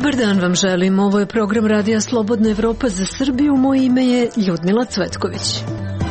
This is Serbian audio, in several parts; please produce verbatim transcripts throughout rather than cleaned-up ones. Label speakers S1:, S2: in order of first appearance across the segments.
S1: Dobar dan vam želim, ovo je program Radija Slobodna Evropa za Srbiju, moje ime je Ljudmila Cvetković.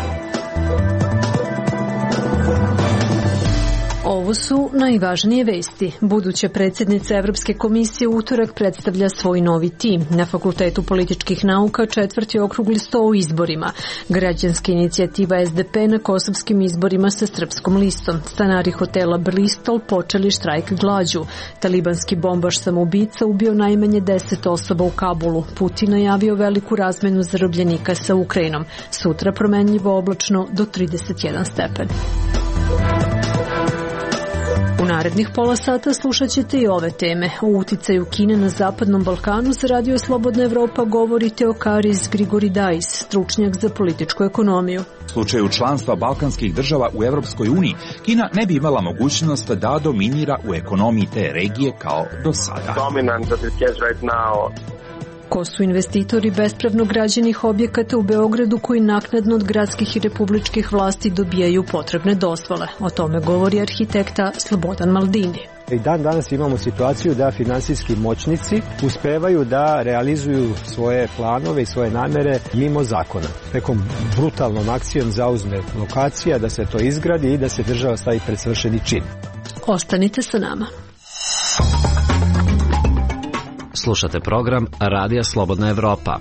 S1: Ovo su najvažnije vesti. Buduća predsjednica Evropske komisije u utorak predstavlja svoj novi tim. Na Fakultetu političkih nauka četvrti okrugli sto o izborima. Građanska inicijativa S D P na kosovskim izborima sa Srpskom listom. Stanari hotela Bristol počeli štrajk glađu. Talibanski bombaš samoubica ubio najmanje deset osoba u Kabulu. Putin najavio veliku razmenu zarobljenika sa Ukrajinom. Sutra promenljivo oblačno do trideset jedan stepen. U narednih pola sata slušat ćete i ove teme. O uticaju Kine na Zapadnom Balkanu za Radio Slobodna Evropa govori Teokaris Grigoridais, stručnjak za političku ekonomiju.
S2: U slučaju članstva balkanskih država u Evropskoj uniji, Kina ne bi imala mogućnost da dominira u ekonomiji te regije kao do sada.
S1: Ko su investitori bespravno građenih objekata u Beogradu koji naknadno od gradskih i republičkih vlasti dobijaju potrebne dozvole? O tome govori arhitekta Slobodan Maldini.
S3: I dan danas imamo situaciju da finansijski moćnici uspevaju da realizuju svoje planove i svoje namere mimo zakona. Nekom brutalnom akcijom zauzme lokacija, da se to izgradi i da se država stavi pred svršeni čin.
S1: Ostanite sa nama.
S4: Slušate program Radija Slobodna Evropa.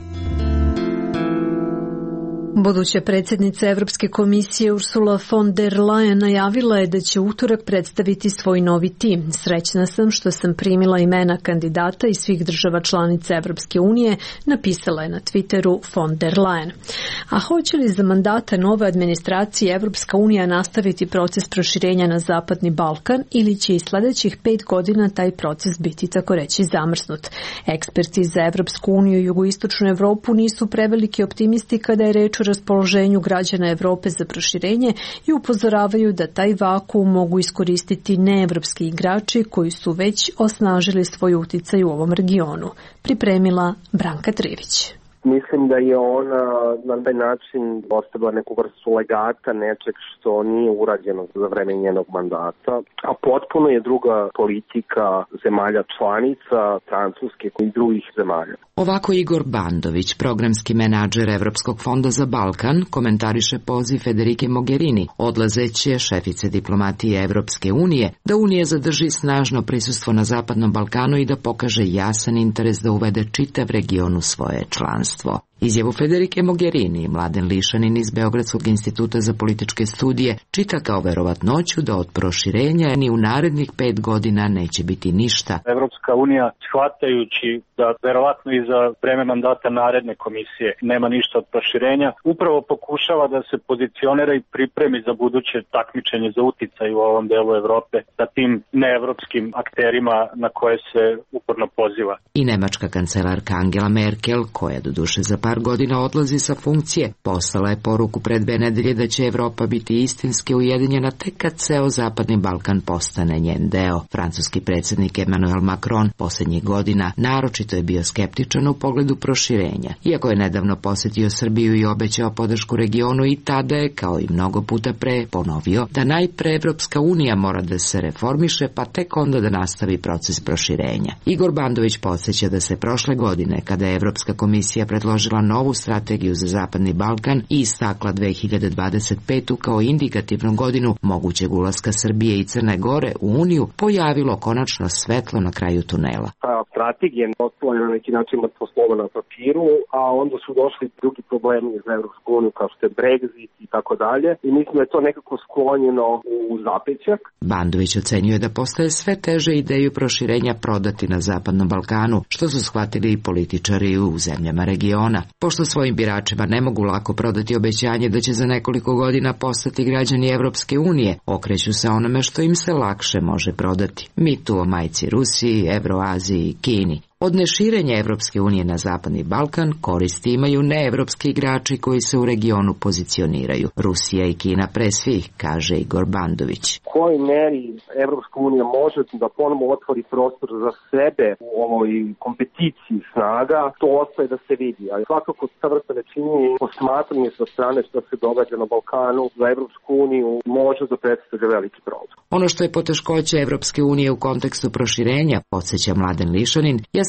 S1: Buduća predsjednica Evropske komisije Ursula von der Leyen najavila je da će utorak predstaviti svoj novi tim. Srećna sam što sam primila imena kandidata iz svih država članica Evropske unije, napisala je na Twitteru von der Leyen. A hoće li za mandata nove administracije Evropska unija nastaviti proces proširenja na Zapadni Balkan ili će i sljedećih pet godina taj proces biti tako reći zamrznut? Eksperti za Evropsku uniju i jugoistočnu Evropu nisu preveliki optimisti kada je reč o raspoloženju građana Evrope za proširenje i upozoravaju da taj vakuum mogu iskoristiti neevropski igrači koji su već osnažili svoj uticaj u ovom regionu. Pripremila Branka Trivić.
S5: Mislim da je ona na taj način ostavila neku vrstu legata, nečeg što nije urađeno za vreme njenog mandata, a potpuno je druga politika zemalja članica, Francuske i drugih zemalja.
S6: Ovako Igor Bandović, programski menadžer Evropskog fonda za Balkan, komentariše poziv Federike Mogherini, odlazeće šefice diplomatije Evropske unije, da Unija zadrži snažno prisustvo na Zapadnom Balkanu i da pokaže jasan interes da uvede čitav region u svoje članstvo. Izjavu Federike Mogherini Mladen Lišanin iz Beogradskog instituta za političke studije čita kao verovatnoću da od proširenja ni u narednih pet godina neće biti ništa.
S7: Evropska unija, shvatajući da verovatno i za vreme mandata naredne komisije nema ništa od proširenja, upravo pokušava da se pozicionira i pripremi za buduće takmičenje za uticaj u ovom delu Evrope sa tim neevropskim akterima na koje se uporno poziva.
S6: I nemačka kancelarka Angela Merkel, koja doduše za par godina odlazi sa funkcije, poslala je poruku pred dve nedelje da će Evropa biti istinski ujedinjena tek kad ceo Zapadni Balkan postane njen deo. Francuski predsjednik Emmanuel Macron posljednjih godina naročito je bio skeptičan u pogledu proširenja. Iako je nedavno posjetio Srbiju i obećao podršku regionu, i tada je, kao i mnogo puta pre, ponovio da najpre Evropska unija mora da se reformiše, pa tek onda da nastavi proces proširenja. Igor Bandović podsjeća da se prošle godine, kada je Evropska komisija predložila novu strategiju za Zapadni Balkan i istakla dve hiljade dvadeset petu kao indikativnu godinu mogućeg ulaska Srbije i Crne Gore u Uniju, pojavilo konačno svetlo na kraju tunela.
S5: Ta strategija je na neki način mrtvo slovo na papiru, a onda su došli drugi problemi za Evropsku uniju kao što je Brexit i tako dalje, i mislim da je to nekako sklonjeno u zapećak.
S6: Bandović ocenjuje da postaje sve teže ideju proširenja prodati na Zapadnom Balkanu, što su shvatili i političari u zemljama regiona. Pošto svojim biračima ne mogu lako prodati obećanje da će za nekoliko godina postati građani Evropske unije, okreću se onome što im se lakše može prodati. Mitu o majci Rusiji, Evroaziji i Kini. Od neširenja Evropske unije na Zapadni Balkan koristi imaju neevropski igrači koji se u regionu pozicioniraju. Rusija i Kina pre svih, kaže Igor Bandović.
S5: U kojoj meri Evropska unija može da ponovo otvori prostor za sebe u ovoj kompeticiji snaga, to ostaje da se vidi. Ali svakako ta vrsta nečinjenja i posmatranje sa strane što se događa na Balkanu za Evropsku uniju može da predstavlja veliki problem.
S6: Ono što je poteškoća Evropske unije u kontekstu proširenja, podsjeća Mladen Lišanin, jeste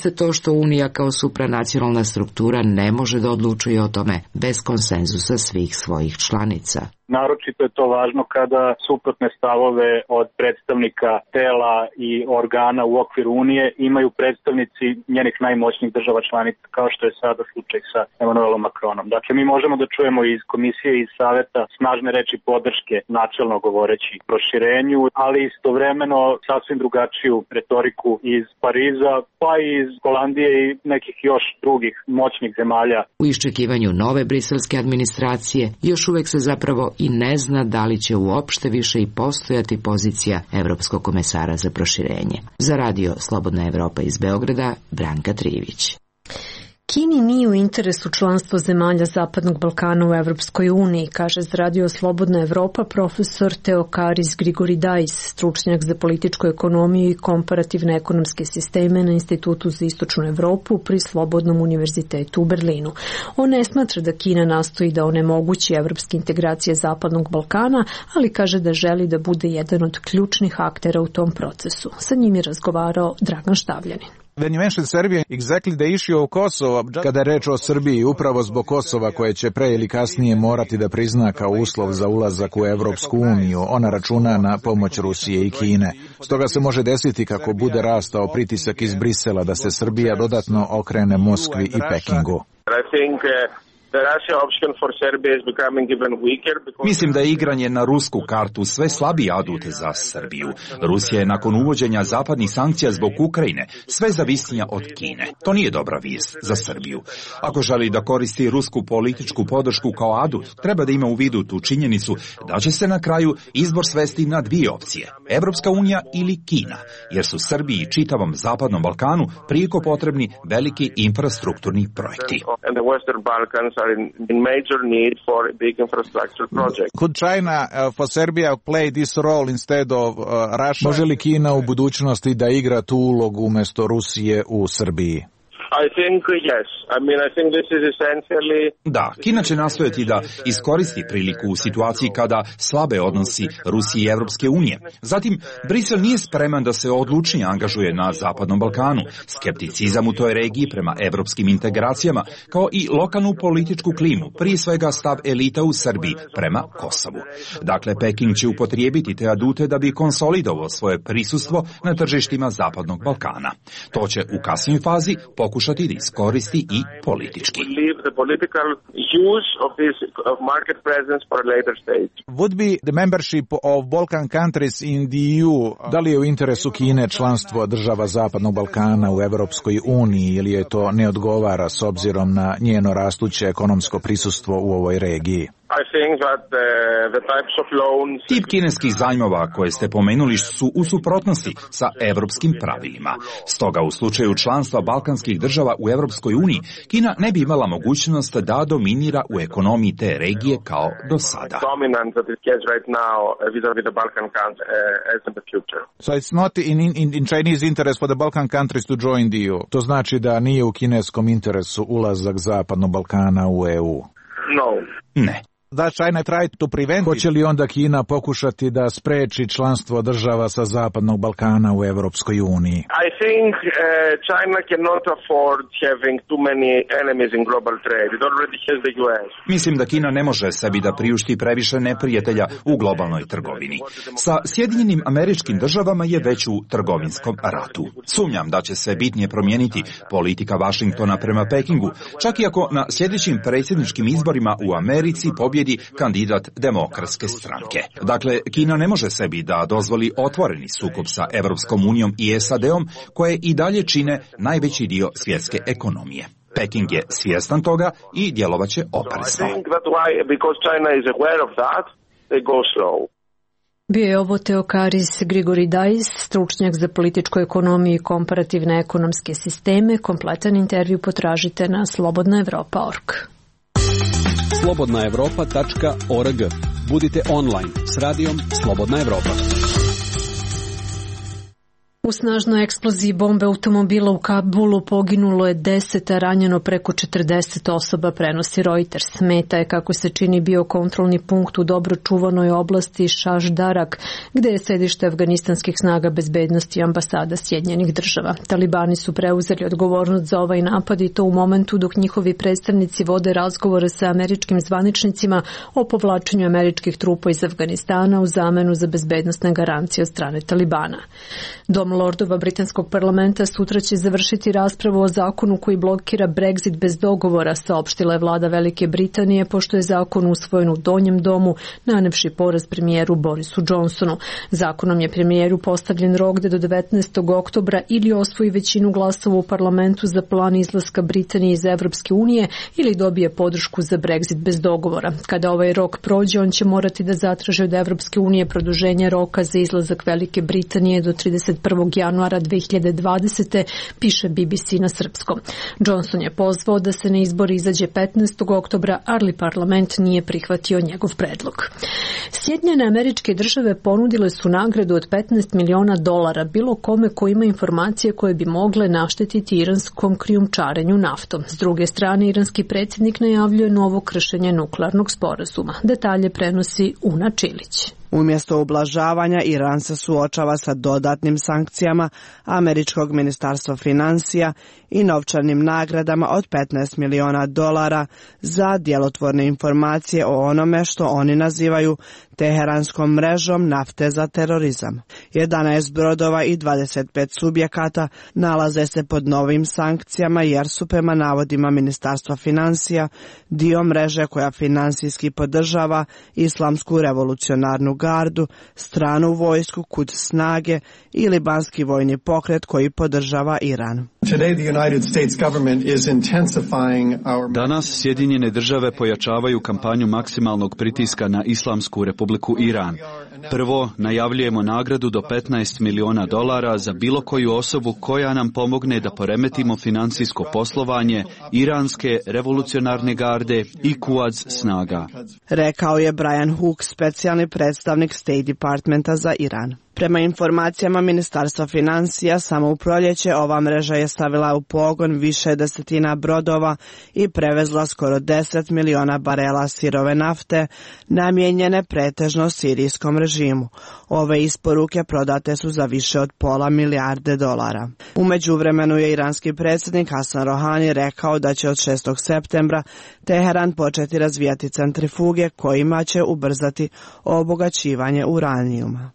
S6: jeste to što Unija kao supranacionalna struktura ne može da odlučuje o tome bez konsenzusa svih svojih članica.
S7: Naročito je to važno kada suprotne stavove od predstavnika tela i organa u okviru Unije imaju predstavnici njenih najmoćnijih država članica, kao što je sada slučaj sa Emmanuelom Macronom. Dakle, mi možemo da čujemo iz komisije i iz saveta snažne reči podrške, načelno govoreći proširenju, ali istovremeno sasvim drugačiju retoriku iz Pariza, pa i iz Holandije i nekih još drugih moćnih zemalja.
S6: U iščekivanju nove briselske administracije još uvek se zapravo i ne zna da li će uopšte više i postojati pozicija Evropskog komesara za proširenje. Za radio Slobodna Evropa iz Beograda, Branka Trivić.
S1: Kini nije u interesu članstvo zemalja Zapadnog Balkana u Evropskoj uniji, kaže za radio Slobodna Evropa profesor Theokaris Grigoridais, stručnjak za političku ekonomiju i komparativne ekonomske sisteme na Institutu za istočnu Evropu pri Slobodnom univerzitetu u Berlinu. On ne smatra da Kina nastoji da onemogući evropske integracije Zapadnog Balkana, ali kaže da želi da bude jedan od ključnih aktera u tom procesu. Sa njim je razgovarao Dragan Štavljanin.
S8: Kada je reč o Srbiji, upravo zbog Kosova koje će pre ili kasnije morati da prizna kao uslov za ulazak u Evropsku uniju, ona računa na pomoć Rusije i Kine. Stoga se može desiti kako bude rastao pritisak iz Brisela da se Srbija dodatno okrene Moskvi i Pekingu.
S2: Mislim da je igranje na rusku kartu sve slabiji adut za Srbiju. Rusija je nakon uvođenja zapadnih sankcija zbog Ukrajine sve zavisnija od Kine. To nije dobra vijest za Srbiju. Ako želi da koristi rusku političku podršku kao adut, treba da ima u vidu tu činjenicu da će se na kraju izbor svesti na dvije opcije, Evropska unija ili Kina, jer su Srbiji i čitavom Zapadnom Balkanu prijeko potrebni veliki infrastrukturni projekti.
S5: Are in, in major need for a big infrastructure project.
S8: Could China uh, for Serbia play this role instead of uh, Russia? Može li Kina u budućnosti da igra tu ulogu umjesto Rusije u Srbiji?
S5: I think yes. I mean, I think this is essentially...
S2: Da, Kina će nastojati da iskoristi priliku u situaciji kada slabe odnosi Rusije i Evropske unije. Zatim, Brisel nije spreman da se odlučnije angažuje na Zapadnom Balkanu. Skepticizam u toj regiji prema evropskim integracijama, kao i lokalnu političku klimu, prije svega stav elita u Srbiji prema Kosovu. Dakle, Peking će upotrijebiti te adute da bi konsolidovao svoje prisustvo na tržištima Zapadnog Balkana. To će u kasnijoj fazi pokušati da iskoristi i politički.
S8: Would be the membership of Balkan countries in the E U, da li je u interesu Kine članstvo država Zapadnog Balkana u Evropskoj uniji ili je to ne odgovara s obzirom na njeno rastuće ekonomsko prisustvo u ovoj regiji?
S5: I think that the, the types of loans...
S2: Tip kineskih zajmova koje ste pomenuli su u suprotnosti sa evropskim pravilima. Stoga u slučaju članstva balkanskih država u Evropskoj uniji, Kina ne bi imala mogućnost da dominira u ekonomiji te regije kao do sada.
S8: So it's not in, in, in Chinese interest for the Balkan countries to join the E U. To znači da nije u kineskom interesu ulazak Zapadnog Balkana u E U.
S5: No.
S2: Ne.
S8: Da China try to prevent. Hoće li onda Kina pokušati da spreči članstvo država sa Zapadnog Balkana u Evropskoj uniji?
S5: I think uh, China cannot afford having too many enemies in global trade. It already has the U S.
S2: Mislim da Kina ne može sebi da priušti previše neprijatelja u globalnoj trgovini. Sa Sjedinjenim Američkim Državama je već u trgovinskom ratu. Sumnjam da će se bitnije promijeniti politika Vašingtona prema Pekingu, čak i ako na sljedećim predsjedničkim izborima u Americi pobjedi kandidat demokratske stranke. Dakle, Kina ne može sebi da dozvoli otvoreni sukob sa Evropskom unijom i S A D-om, koje i dalje čine najveći dio svjetske ekonomije. Peking je svjestan toga i djelovaće oprezno.
S1: Bio je ovo Theokaris Grigoridais, stručnjak za političku ekonomiju i komparativne ekonomske sisteme. Kompletan intervju potražite na slobodna evropa tačka org.
S9: slobodna evropa tačka org. Budite online s radijom Slobodna Evropa.
S1: U snažnoj eksploziji bombe automobila u Kabulu poginulo je deset, a ranjeno preko četrdeset osoba, prenosi Reuters. Meta je, kako se čini, bio kontrolni punkt u dobro čuvanoj oblasti Šašdarak, gde je sedište afganistanskih snaga bezbednosti i ambasada Sjedinjenih država. Talibani su preuzeli odgovornost za ovaj napad i to u momentu dok njihovi predstavnici vode razgovore sa američkim zvaničnicima o povlačenju američkih trupa iz Afganistana u zamenu za bezbednosne garancije od strane Talibana. Dom lordova britanskog parlamenta sutra će završiti raspravu o zakonu koji blokira Brexit bez dogovora, saopštila je vlada Velike Britanije, pošto je zakon usvojen u Donjem domu, nanevši poraz premijeru Borisu Johnsonu. Zakonom je premijeru postavljen rok da do devetnaestog oktobra ili osvoji većinu glasova u parlamentu za plan izlaska Britanije iz Evropske unije ili dobije podršku za Brexit bez dogovora. Kada ovaj rok prođe, on će morati da zatraži od Evropske unije produženje roka za izlazak Velike Britanije do trideset prvog januara dve hiljade dvadesete. piše B B C na srpskom. Johnson je pozvao da se na izbori izađe petnaestog oktobra, ali parlament nije prihvatio njegov predlog. Sjedinjene Američke Države ponudile su nagradu od petnaest miliona dolara bilo kome ko ima informacije koje bi mogle naštetiti iranskom krijumčarenju naftom. S druge strane, iranski predsjednik najavljuje novo kršenje nuklearnog sporazuma. Detalje prenosi Una Čilić.
S10: Umjesto ublažavanja, Iran se suočava sa dodatnim sankcijama američkog ministarstva financija i novčanim nagradama od petnaest miliona dolara za djelotvorne informacije o onome što oni nazivaju teheranskom mrežom nafte za terorizam. jedanaest brodova i dvadeset pet subjekata nalaze se pod novim sankcijama jer su, prema navodima ministarstva financija, dio mreže koja finansijski podržava Islamsku revolucionarnu gardu, stranu vojsku, Quds snage i libanski vojni pokret koji podržava Iran.
S9: Danas Sjedinjene države pojačavaju kampanju maksimalnog pritiska na Islamsku republiku Iran. Prvo, najavljujemo nagradu do petnaest miliona dolara za bilo koju osobu koja nam pomogne da poremetimo financijsko poslovanje iranske revolucionarne garde i Quds snaga.
S10: Rekao je Brian Hook, specijalni predstavnik State Departmenta za Iran. Prema informacijama ministarstva financija, samo u proljeće ova mreža je stavila u pogon više desetina brodova i prevezla skoro deset miliona barela sirove nafte, namijenjene pretežno sirijskom režimu. Ove isporuke prodate su za više od pola milijarde dolara. U međuvremenu je iranski predsjednik Hasan Rohani rekao da će od šestog septembra Teheran početi razvijati centrifuge kojima će ubrzati obogaćivanje uranijuma.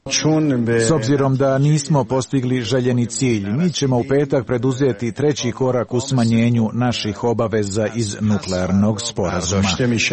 S8: S obzirom da nismo postigli željeni cilj, mi ćemo u petak preduzeti treći korak u smanjenju naših obaveza iz nuklearnog sporazuma.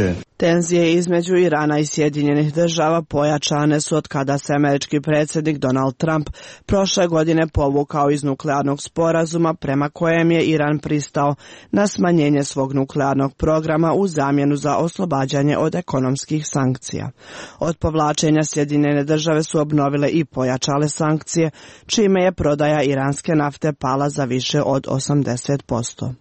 S10: Tenzije između Irana i Sjedinjenih država pojačane su od kada se američki predsjednik Donald Trump prošle godine povukao iz nuklearnog sporazuma prema kojem je Iran pristao na smanjenje svog nuklearnog programa u zamjenu za oslobađanje od ekonomskih sankcija. Od povlačenja Sjedinjene države su obnovile i pojačale sankcije, čime je prodaja iranske nafte pala za više od osamdeset posto.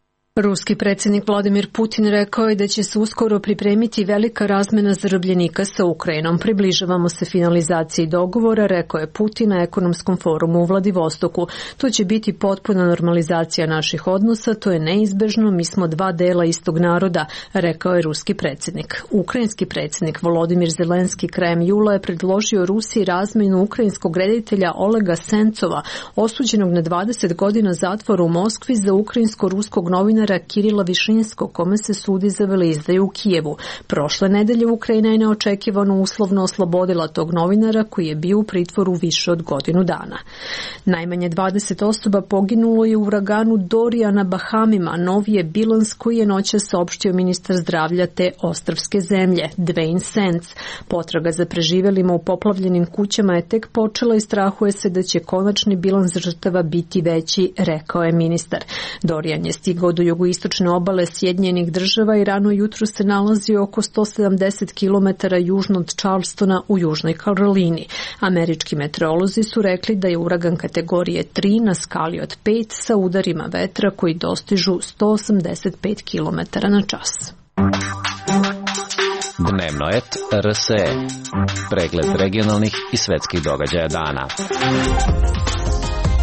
S1: Ruski predsjednik Vladimir Putin rekao je da će se uskoro pripremiti velika razmena zarobljenika sa Ukrajinom. Približavamo se finalizaciji dogovora, rekao je Putin na ekonomskom forumu u Vladivostoku. To će biti potpuna normalizacija naših odnosa, to je neizbežno, mi smo dva dela istog naroda, rekao je ruski predsjednik. Ukrajinski predsjednik Volodimir Zelenski krajem jula je predložio Rusiji razmjenu ukrajinskog reditelja Olega Sencova, osuđenog na dvadeset godina zatvora u Moskvi za ukrajinsko-ruskog novinara Kirila Višinskog, kome se sudi za veleizdaju u Kijevu. Prošle nedelje Ukrajina je neočekivano uslovno oslobodila tog novinara koji je bio u pritvoru više od godinu dana. Najmanje dvadeset osoba poginulo je u uraganu Dorian na Bahamima, novi je bilans koji je noćas saopštio ministar zdravlja te ostrvske zemlje, Dwayne Sands. Potraga za preživelima u poplavljenim kućama je tek počela i strahuje se da će konačni bilans žrtava biti veći, rekao je ministar. Dorian je stigao do jugoistočne obale Sjedinjenih država i rano jutro se nalazi oko sto sedamdeset kilometara južno od Charlestona u Južnoj Karolini. Američki meteorolozi su rekli da je uragan kategorije tri na skali od pet sa udarima vetra koji dostižu sto osamdeset pet kilometara na čas.
S4: Dnevno et R S E. Pregled regionalnih i svetskih događaja dana.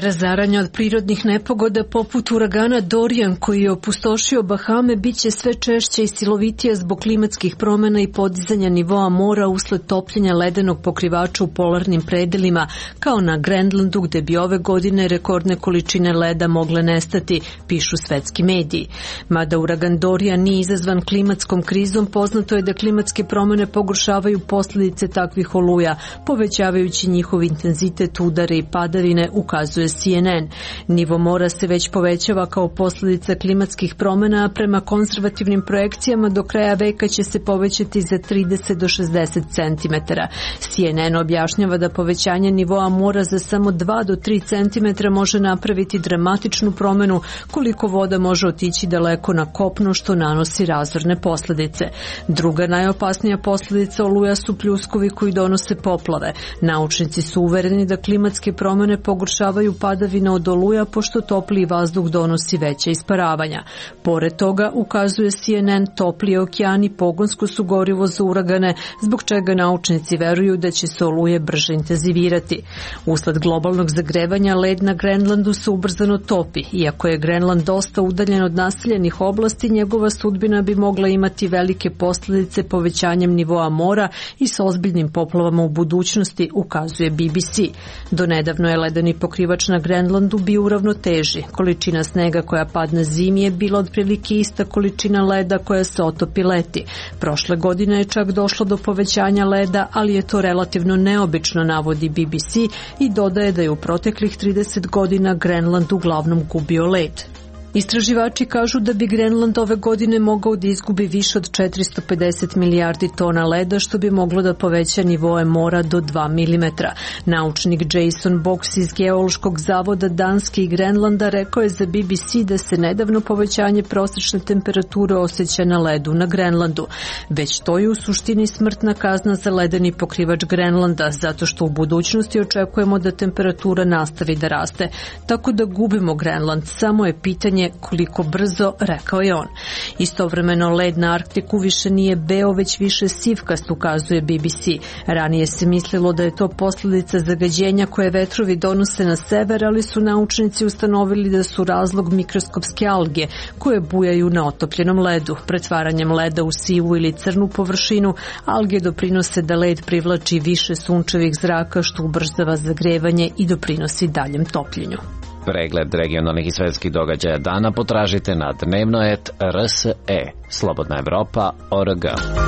S1: Razaranja od prirodnih nepogoda poput uragana Dorian koji je opustošio Bahame biće sve češće i silovitija zbog klimatskih promjena i podizanja nivoa mora usled topljenja ledenog pokrivača u polarnim predelima, kao na Grenlandu gde bi ove godine rekordne količine leda mogle nestati, pišu svetski mediji. Mada uragan Dorian nije izazvan klimatskom krizom, poznato je da klimatske promjene pogoršavaju posljedice takvih oluja, povećavajući njihov intenzitet, udare i padavine, ukazuje C N N. Nivo mora se već povećava kao posljedica klimatskih promjena, a prema konzervativnim projekcijama do kraja veka će se povećati za trideset do šezdeset centimetara. C N N objašnjava da povećanje nivoa mora za samo dva do tri centimetra može napraviti dramatičnu promjenu koliko voda može otići daleko na kopno, što nanosi razorne posljedice. Druga najopasnija posljedica oluja su pljuskovi koji donose poplave. Naučnici su uvereni da klimatske promjene pogoršavaju padavine od oluja pošto topliji vazduh donosi veća isparavanja. Pored toga, ukazuje C N N, topliji okeani pogonsko su gorivo za uragane, zbog čega naučnici veruju da će se oluje brže intenzivirati. Usled globalnog zagrevanja led na Grenlandu se ubrzano topi. Iako je Grenland dosta udaljen od naseljenih oblasti, njegova sudbina bi mogla imati velike posljedice povećanjem nivoa mora i s ozbiljnim poplavama u budućnosti, ukazuje B B C. Donedavno je ledeni pokrivač na Grenlandu bio u ravnoteži. Količina snega koja padne zimi je bila otprilike ista količina leda koja se otopi leti. Prošle godine je čak došlo do povećanja leda, ali je to relativno neobično, navodi B B C i dodaje da je u proteklih trideset godina Grenland uglavnom gubio led. Istraživači kažu da bi Grenland ove godine mogao da izgubi više od četiristo pedeset milijardi tona leda, što bi moglo da poveća nivoe mora do dva milimetra. Naučnik Jason Box iz Geološkog zavoda Danske i Grenlanda rekao je za B B C da se nedavno povećanje prosječne temperature osjeća na ledu na Grenlandu. Već to je u suštini smrtna kazna za ledeni pokrivač Grenlanda, zato što u budućnosti očekujemo da temperatura nastavi da raste. Tako da gubimo Grenland, samo je pitanje koliko brzo, rekao je on. Istovremeno led na Arktiku više nije beo, već više sivkast, ukazuje B B C. Ranije se mislilo da je to posljedica zagađenja koje vetrovi donose na sever, ali su naučnici ustanovili da su razlog mikroskopske alge koje bujaju na otopljenom ledu. Pretvaranjem leda u sivu ili crnu površinu, alge doprinose da led privlači više sunčevih zraka, što ubrzava zagrevanje i doprinosi daljem topljenju.
S4: Pregled regionalnih i svetskih događaja dana potražite na dnevnoet R S E, Slobodna Evropa, O R G.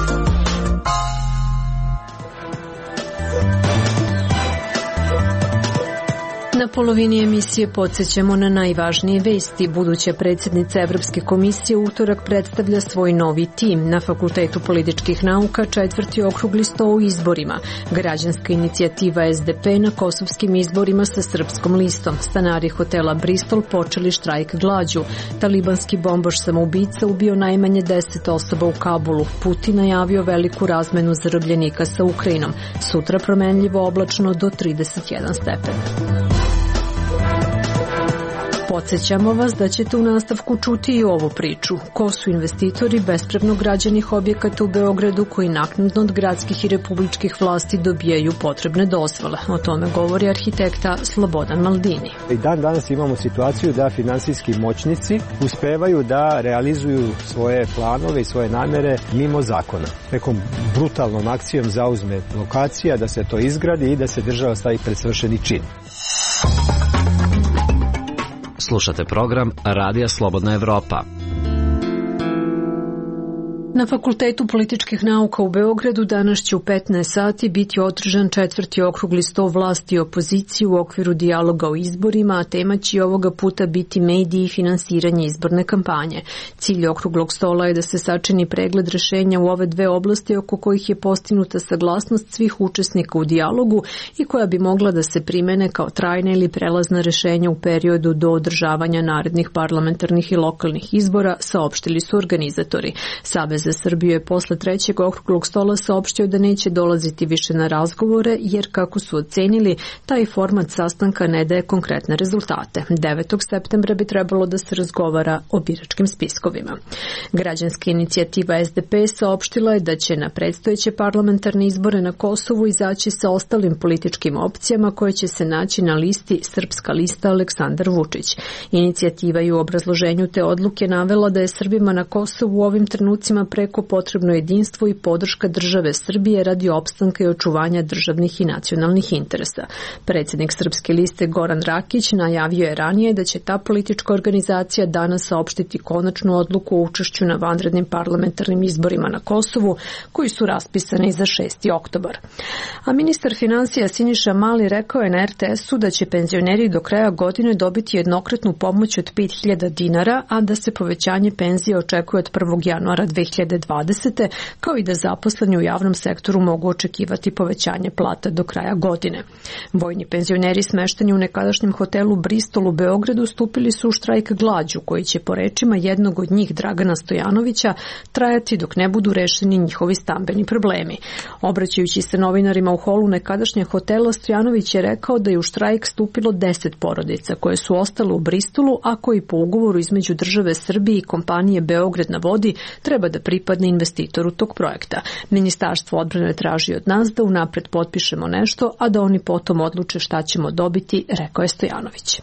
S1: Na polovini emisije podsjećamo na najvažnije vesti. Buduća predsjednica Evropske komisije u utorak predstavlja svoj novi tim. Na Fakultetu političkih nauka četvrti okrugli sto u izborima. Građanska inicijativa S D P na kosovskim izborima sa srpskom listom. Stanari hotela Bristol počeli štrajk glađu. Talibanski bombaš samoubica ubio najmanje deset osoba u Kabulu. Putin najavio veliku razmenu zarobljenika sa Ukrajinom. Sutra promenljivo oblačno do trideset jedan stepen. Podsjećamo vas da ćete u nastavku čuti i ovu priču. Ko su investitori bespravno građenih objekata u Beogradu koji naknadno od gradskih i republičkih vlasti dobijaju potrebne dozvole? O tome govori arhitekta Slobodan Maldini.
S3: I dan danas imamo situaciju da finansijski moćnici uspevaju da realizuju svoje planove i svoje namere mimo zakona. Nekom brutalnom akcijom zauzme lokacija, da se to izgradi i da se država stavi pred svršeni čin.
S4: Slušate program Radija Slobodna Evropa.
S1: Na Fakultetu političkih nauka u Beogradu danas će u petnaest sati biti održan četvrti okrugli sto vlasti i opozicije u okviru dijaloga o izborima, a tema će ovoga puta biti mediji i finansiranje izborne kampanje. Cilj okruglog stola je da se sačini pregled rešenja u ove dve oblasti oko kojih je postignuta saglasnost svih učesnika u dijalogu i koja bi mogla da se primene kao trajna ili prelazna rešenja u periodu do održavanja narednih parlamentarnih i lokalnih izbora, saopštili su organizatori. Savez za Srbiju je posle trećeg okruglog stola saopštio da neće dolaziti više na razgovore, jer kako su ocenili, taj format sastanka ne daje konkretne rezultate. devetog septembra bi trebalo da se razgovara o biračkim spiskovima. Građanska inicijativa S D P saopštila je da će na predstojeće parlamentarne izbore na Kosovu izaći sa ostalim političkim opcijama koje će se naći na listi Srpska lista Aleksandar Vučić. Inicijativa je u obrazloženju te odluke navela da je Srbima na Kosovu u ovim trenucima preko potrebno jedinstvo i podrška države Srbije radi opstanka i očuvanja državnih i nacionalnih interesa. Predsjednik Srpske liste Goran Rakić najavio je ranije da će ta politička organizacija danas saopštiti konačnu odluku o učešću na vanrednim parlamentarnim izborima na Kosovu, koji su raspisani za šesti oktobar. A ministar finansija Siniša Mali rekao je na R T S-u da će penzioneri do kraja godine dobiti jednokratnu pomoć od pet hiljada dinara, a da se povećanje penzije očekuje od prvog januara dve hiljade dvadesete. kao i da zaposleni u javnom sektoru mogu očekivati povećanje plata do kraja godine. Vojni penzioneri smešteni u nekadašnjem hotelu Bristol u Beogradu stupili su u štrajk glađu, koji će po rečima jednog od njih, Dragana Stojanovića, trajati dok ne budu rešeni njihovi stambeni problemi. Obraćajući se novinarima u holu nekadašnjeg hotela, Stojanović je rekao da je u štrajk stupilo deset porodica koje su ostale u Bristolu, a koji po ugovoru između države Srbije i kompanije Beograd na vodi treba da pripadne investitoru tog projekta. Ministarstvo odbrane traži od nas da unapred potpišemo nešto, a da oni potom odluče šta ćemo dobiti, rekao je Stojanović.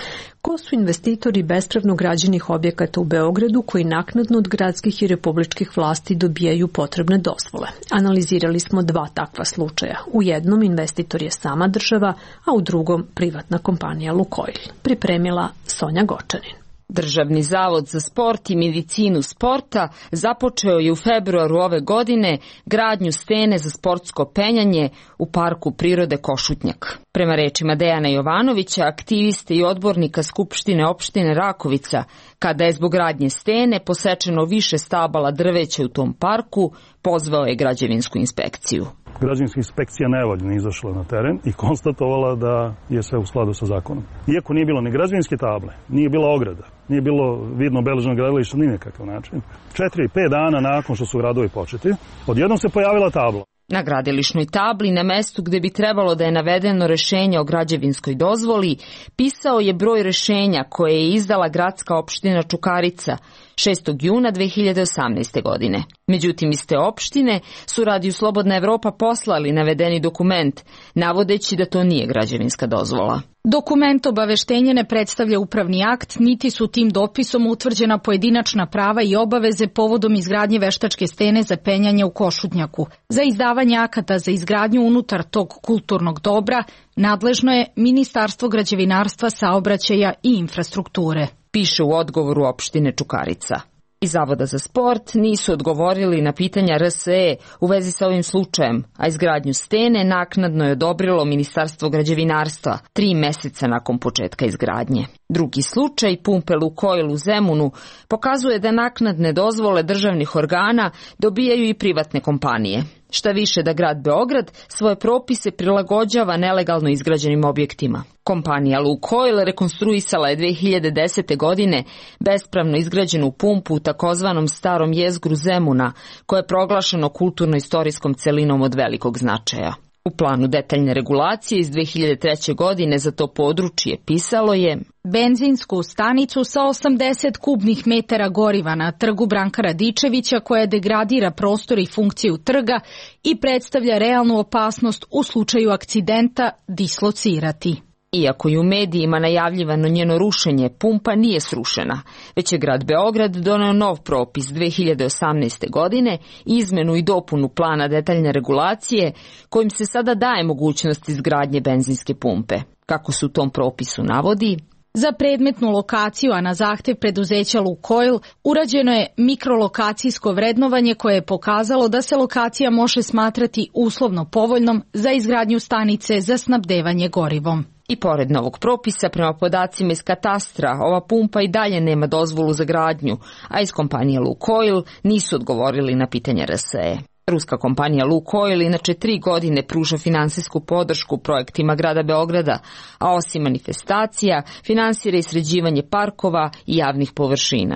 S1: Ko su investitori bespravno građenih objekata u Beogradu koji naknadno od gradskih i republičkih vlasti dobijaju potrebne dozvole? Analizirali smo dva takva slučaja. U jednom investitor je sama država, a u drugom privatna kompanija Lukoil. Pripremila Sonja Gočanin.
S11: Državni zavod za sport i medicinu sporta započeo je u februaru ove godine gradnju stene za sportsko penjanje u Parku prirode Košutnjak. Prema rečima Dejana Jovanovića, aktiviste i odbornika Skupštine opštine Rakovica, kada je zbog gradnje stene posečeno više stabala drveća u tom parku, pozvao je građevinsku inspekciju.
S12: Građevinska inspekcija nevoljno izašla na teren i konstatovala da je sve u skladu sa zakonom. Iako nije bilo ni građevinske table, nije bila ograda, nije bilo vidno obeleženo gradilište ni nekakav način. Četiri i pet dana nakon što su radovi početi, odjednom se pojavila tabla.
S11: Na gradilišnoj tabli, na mestu gde bi trebalo da je navedeno rešenje o građevinskoj dozvoli, pisao je broj rešenja koje je izdala gradska opština Čukarica šestog juna dve hiljade osamnaeste. godine. Međutim, iz te opštine su Radiju Slobodna Evropa poslali navedeni dokument, navodeći da to nije građevinska dozvola.
S13: Dokument obaveštenja ne predstavlja upravni akt, niti su tim dopisom utvrđena pojedinačna prava i obaveze povodom izgradnje veštačke stene za penjanje u Košutnjaku. Za izdavanje akata za izgradnju unutar tog kulturnog dobra nadležno je Ministarstvo građevinarstva, saobraćaja i infrastrukture,
S11: piše u odgovoru opštine Čukarica. Iz Zavoda za sport nisu odgovorili na pitanja R S E u vezi sa ovim slučajem, a izgradnju stene naknadno je odobrilo Ministarstvo građevinarstva tri meseca nakon početka izgradnje. Drugi slučaj, pumpe Lukoil u Zemunu, pokazuje da naknadne dozvole državnih organa dobijaju i privatne kompanije. Šta više da grad Beograd svoje propise prilagođava nelegalno izgrađenim objektima. Kompanija Lukoil rekonstruisala je dve hiljade desete. godine bespravno izgrađenu pumpu u takozvanom starom jezgru Zemuna, koje je proglašeno kulturno-istorijskom celinom od velikog značaja. U planu detaljne regulacije iz dve hiljade treće. godine za to područje pisalo je:
S13: benzinsku stanicu sa osamdeset kubnih metara goriva na trgu Branka Radičevića, koja degradira prostor i funkciju trga i predstavlja realnu opasnost u slučaju akcidenta, dislocirati.
S11: Iako je u medijima najavljivano njeno rušenje, pumpa nije srušena, već je grad Beograd doneo nov propis dve hiljade osamnaeste. godine, izmenu i dopunu plana detaljne regulacije, kojim se sada daje mogućnost izgradnje benzinske pumpe. Kako se u tom propisu navodi,
S13: za predmetnu lokaciju, a na zahtev preduzeća Lukoil, urađeno je mikrolokacijsko vrednovanje koje je pokazalo da se lokacija može smatrati uslovno povoljnom za izgradnju stanice za snabdevanje gorivom.
S11: I pored novog propisa, prema podacima iz katastra, ova pumpa i dalje nema dozvolu za gradnju, a iz kompanije Lukoil nisu odgovorili na pitanje R S E. Ruska kompanija Lukoil inače tri godine pruža finansijsku podršku projektima grada Beograda, a osim manifestacija, finansira i sređivanje parkova i javnih površina.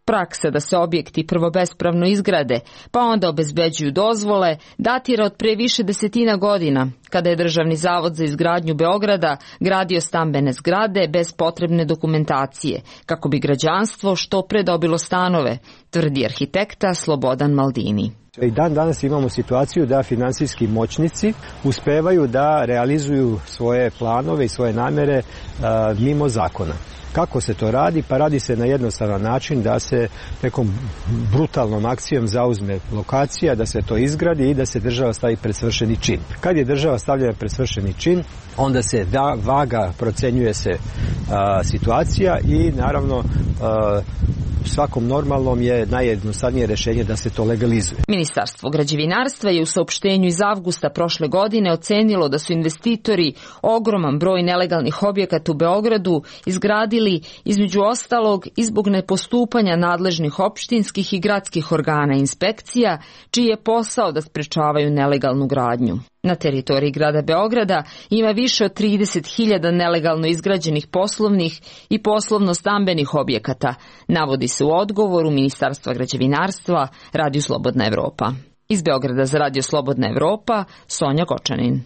S11: Praksa da se objekti prvo bespravno izgrade, pa onda obezbeđuju dozvole, datira od pre više desetina godina, kada je Državni zavod za izgradnju Beograda gradio stambene zgrade bez potrebne dokumentacije, kako bi građanstvo što pre dobilo stanove, tvrdi arhitekta Slobodan Maldini.
S3: I dan danas imamo situaciju da finansijski moćnici uspevaju da realizuju svoje planove i svoje namere a, mimo zakona. Kako se to radi? Pa radi se na jednostavan način da se nekom brutalnom akcijom zauzme lokacija, da se to izgradi i da se država stavi pred svršeni čin. Kad je država stavljena pred svršeni čin, onda se da vaga, procenjuje se a, situacija i naravno a, svakom normalnom je najjednostavnije rešenje da se to legalizuje.
S11: Ministarstvo građevinarstva je u saopštenju iz avgusta prošle godine ocenilo da su investitori ogroman broj nelegalnih objekata u Beogradu izgradili između ostalog i zbog nepostupanja nadležnih opštinskih i gradskih organa inspekcija, čiji je posao da sprečavaju nelegalnu gradnju. Na teritoriji grada Beograda ima više od trideset hiljada nelegalno izgrađenih poslovnih i poslovno-stambenih objekata, navodi se u odgovoru Ministarstva građevinarstva Radio Slobodna Evropa. Iz Beograda za Radio Slobodna Evropa, Sonja Kočanin.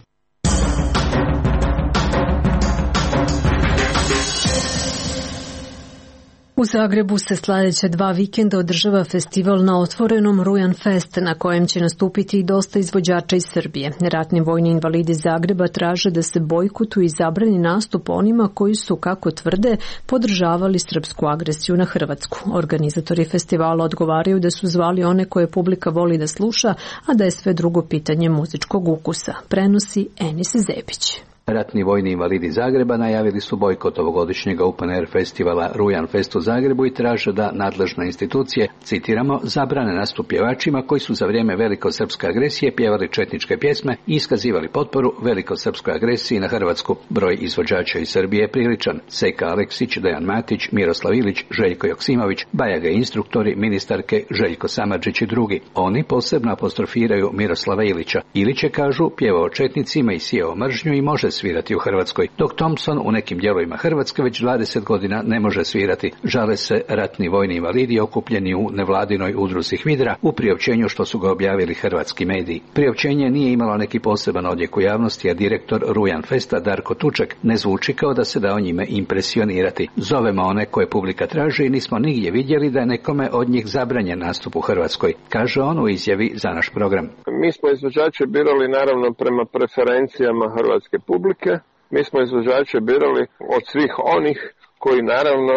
S1: U Zagrebu se sljedeća dva vikenda održava festival na otvorenom Rujan Fest, na kojem će nastupiti i dosta izvođača iz Srbije. Ratni vojni invalidi Zagreba traže da se bojkotuju i zabrani nastup onima koji su, kako tvrde, podržavali srpsku agresiju na Hrvatsku. Organizatori festivala odgovaraju da su zvali one koje publika voli da sluša, a da je sve drugo pitanje muzičkog ukusa. Prenosi Enis Zebić.
S14: Ratni vojni invalidi Zagreba najavili su bojkot ovogodišnjeg Open Air festivala Rujan Fest u Zagrebu i traže da nadležne institucije, citiramo, zabrane nastup pjevačima koji su za vrijeme velikosrpske agresije pjevali četničke pjesme i iskazivali potporu velikosrpskoj agresiji na Hrvatsku. Broj izvođača iz Srbije je priličan. Seka Aleksić, Dejan Matić, Miroslav Ilić, Željko Joksimović, Bajaga instruktori, ministarke Željko Samardžić i drugi. Oni posebno apostrofiraju Miroslava Ilića. Ilić je, kažu, pjevao četnicima i sijao mržnju i može svirati u Hrvatskoj, dok Thompson u nekim dijelovima Hrvatske već dvadeset godina ne može svirati. Žale se ratni vojni invalidi okupljeni u nevladinoj udruzi Hvidra u priopćenju što su ga objavili hrvatski mediji. Priopćenje nije imalo neki poseban odjek u javnosti, a direktor Rujan Festa Darko Tuček ne zvuči kao da se dao njime impresionirati. Zovemo one koje publika traži i nismo nigdje vidjeli da je nekome od njih zabranjen nastup u Hrvatskoj, kaže on u izjavi za naš program.
S15: Mi smo izvođače birali naravno prema preferencijama hrvatske publike. Mi smo izvođače birali od svih onih koji naravno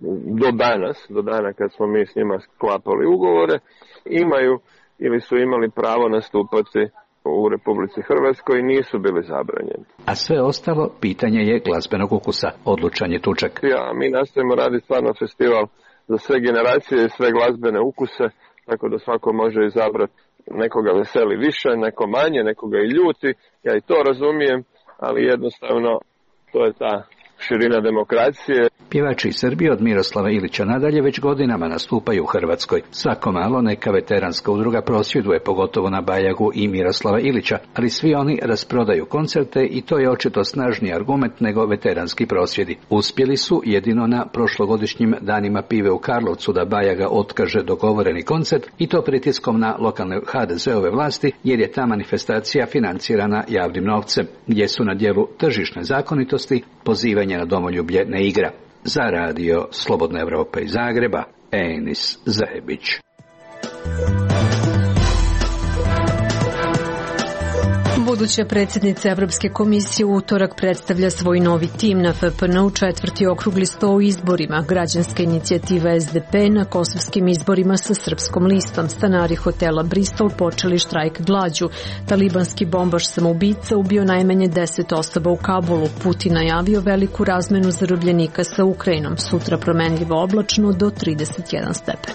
S15: do danas, do dana kad smo mi s njima sklapali ugovore, imaju ili su imali pravo nastupati u Republici Hrvatskoj i nisu bili zabranjeni.
S14: A sve ostalo pitanje je glazbenog ukusa, odlučan je Tuček.
S15: Ja, mi nastavimo raditi stvarno festival za sve generacije i sve glazbene ukuse, tako da svako može izabrati, nekoga veseli više, neko manje, nekoga i ljuti, ja i to razumijem, ali jednostavno to je ta širina demokracije.
S14: Pjevači iz Srbije od Miroslava Ilića nadalje već godinama nastupaju u Hrvatskoj. Svako malo neka veteranska udruga prosvjeduje, pogotovo na Bajagu i Miroslava Ilića, ali svi oni rasprodaju koncerte i to je očito snažniji argument nego veteranski prosvjedi. Uspjeli su jedino na prošlogodišnjim danima pive u Karlovcu da Bajaga otkaže dogovoreni koncert i to pritiskom na lokalne ha de zove vlasti, jer je ta manifestacija financirana javnim novcem, gdje su na djelu tržišne zakonitosti, pozivanje na domoljublje ne igra. Za radio Slobodna Evropa iz Zagreba, Enis Zebić.
S1: Buduća predsjednica Evropske komisije u utorak predstavlja svoj novi tim na F P N-u četvrti okrugli sto u izborima. Građanska inicijativa S D P na kosovskim izborima sa srpskom listom. Stanari hotela Bristol počeli štrajk glađu. Talibanski bombaš samoubica ubio najmanje deset osoba u Kabulu. Putin najavio veliku razmenu zarobljenika sa Ukrajinom. Sutra promenljivo oblačno do trideset jedan stepen.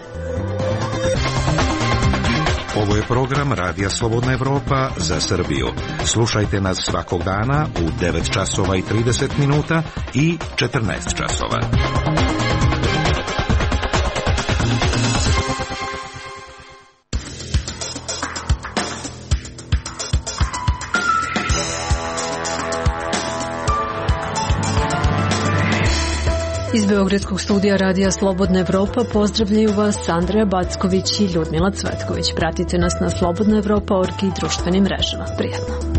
S16: Ovo je program Radija Slobodna Evropa za Srbiju. Slušajte nas svakog dana u devet časova i trideset minuta i četrnaest časova.
S1: Iz Beogradskog studija Radija Slobodna Evropa pozdravljaju vas Andreja Backović i Ljudmila Cvetković. Pratite nas na slobodna evropa tačka org i društvenim mrežama. Prijatno.